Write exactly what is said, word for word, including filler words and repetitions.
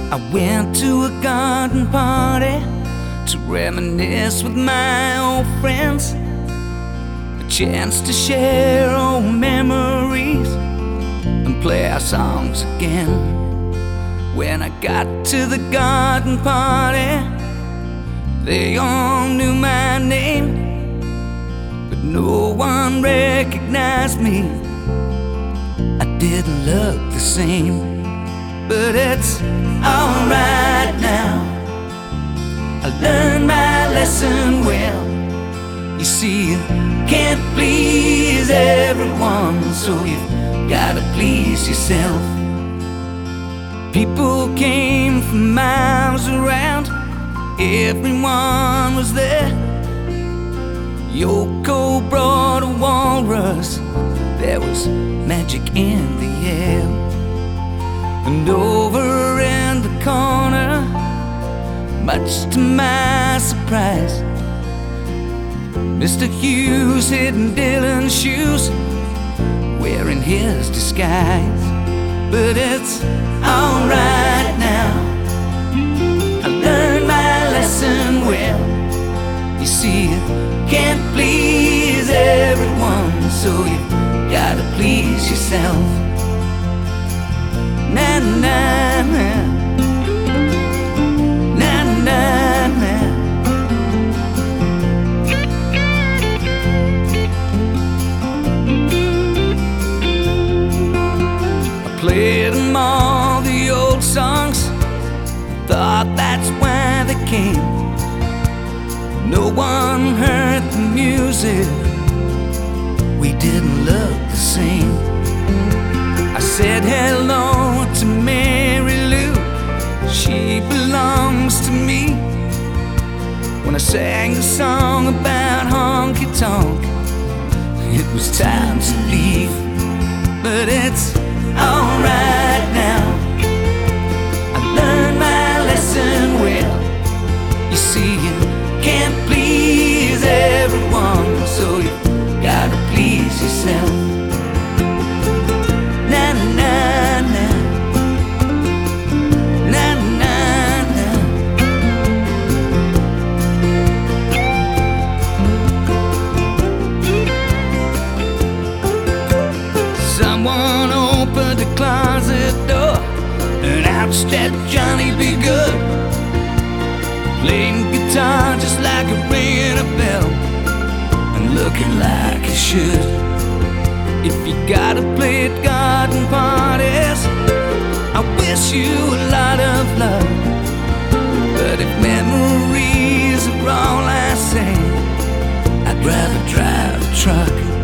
I went to a garden party to reminisce with my old friends, a chance to share old memories and play our songs again. When I got to the garden party, they all knew my name, but no one recognized me. I didn't look the same, but it's alright now. I learned my lesson well. You see, you can't please everyone, so you've gotta please yourself. People came from miles around, everyone was there. Yoko brought a walrus, there was magic in the air. And over in the corner, much to my surprise, Mister Hughes hidden Dylan's shoes, wearing his disguise. But it's alright now, I learned my lesson well. You see, you can't please everyone, so you gotta please yourself. Na na na, na na na. I played them all the old songs, thought that's why they came. No one heard the music, we didn't look the same. I said hello to Mary Lou, she belongs to me. When I sang the song about honky tonk, it was time to leave. But it's alright now, I learned my lesson well. You see, you can't please everyone, so you gotta please yourself. Na na na, na na na. Someone opened the closet door, and out stepped Johnny B. Good, playing guitar just like a ringing a bell, and looking like he should. If you gotta play at garden parties, I wish you a lot of luck. But if memories are all I say, I'd rather drive a truck.